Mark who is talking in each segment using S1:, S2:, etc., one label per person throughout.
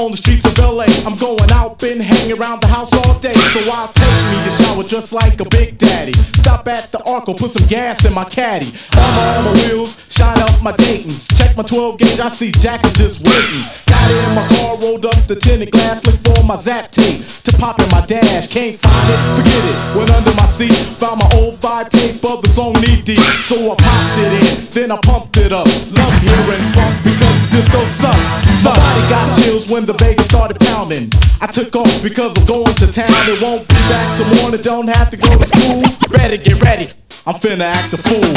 S1: on the streets of LA. I'm going out, been hanging around the house all day. So I'll take me a shower just like a big daddy. Stop at the Arco, put some gas in my caddy. On my wheels, shine up my Daytons. Check my 12 gauge, I see Jack is just waiting. Got in my car, rolled up the tinted glass, looked for my Zap tape to pop in my dash. Can't find it, forget it. Went under my seat, found my old 5 tape of the song Knee Deep. So I popped it in, then I pumped it up. Love hearing funk because disco sucks. My body got chills when the bass started pounding. I took off because I'm going to town. It won't be back till morning, don't have to go to school. Better get ready, I'm finna act a fool.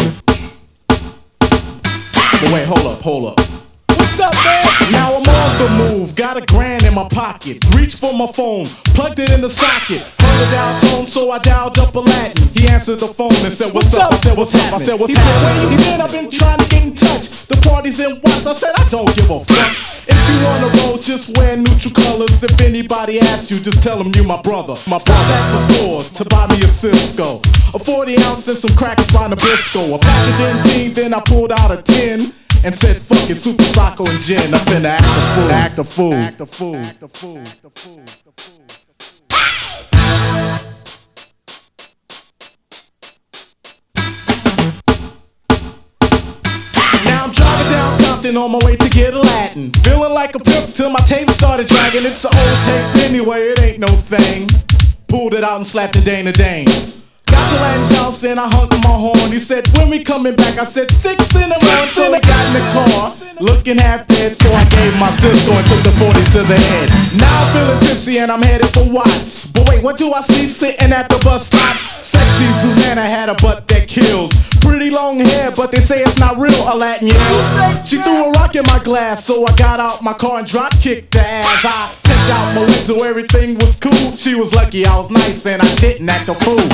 S1: But wait, hold up. What's up, man? Now I'm on the move, got $1,000 in my pocket. Reach for my phone, plugged it in the socket. Heard a dial tone, so I dialed up Aladdin. He answered the phone and said, what's up? I said, what's happening? I said, what's happening? He said, I've been trying to get in touch. The party's in Watts. I said, I don't give a fuck. If you wanna roll, just wear neutral colors. If anybody asks you, just tell them you my brother. Stop at the store to buy me a Cisco, a 40 ounce and some crackers by Nabisco. A pack of Dentyne, then I pulled out a 10 and said, fuck it, Super Socko and gin. I'm finna act a fool. Now I'm driving down Compton on my way to get a Latin. Feeling like a pimp till my tape started dragging. It's an old tape anyway, it ain't no thing. Pulled it out and slapped it Dana Dane. Got to Latin's house and I hung my horn. He said, when we coming back? I said, 6 in the morning. So I got in the car, looking half dead. So I gave my Cisco and took the 40 to the head. Now I'm feeling tipsy and I'm headed for Watts. But wait, what do I see sitting at the bus stop? Sexy Susanna had a butt that kills. Pretty long hair, but they say it's not real, a Latin yell. She threw a rock in my glass, so I got out my car and drop kicked her ass. I checked out my window, everything was cool. She was lucky I was nice and I didn't act a fool.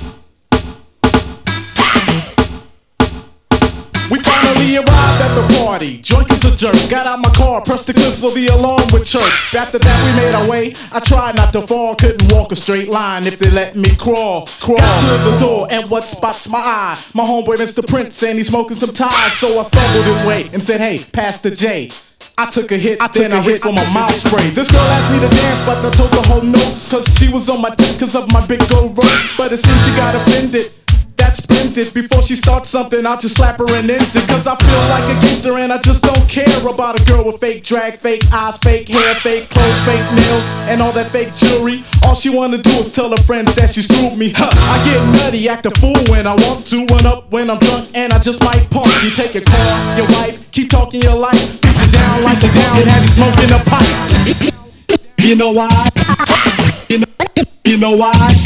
S1: We finally arrived at the party, drunk as a jerk. Got out my car, pressed the clips so the alarm would chirp. After that we made our way, I tried not to fall. Couldn't walk a straight line if they let me crawl. Got to the door and what spots my eye? My homeboy Mr. Prince and he's smoking some ties. So I stumbled his way and said, hey, pass the J. I took a hit, then I hit for my mouth spray. This girl asked me to dance, but I told her whole notes, cause she was on my dick cause of my big gold rope. But it seems she got offended. That's splendid. Before she starts something, I'll just slap her and end it. Cause I feel like a gangster and I just don't care about a girl with fake drag, fake eyes, fake hair, fake clothes, fake nails, and all that fake jewelry. All she wanna do is tell her friends that she screwed me. I get nutty, act a fool when I want to. Run up when I'm drunk and I just might pump. You take your car, your wife, keep talking your life. Beat you down like you down and have you smoking a pipe. You know why? You know why?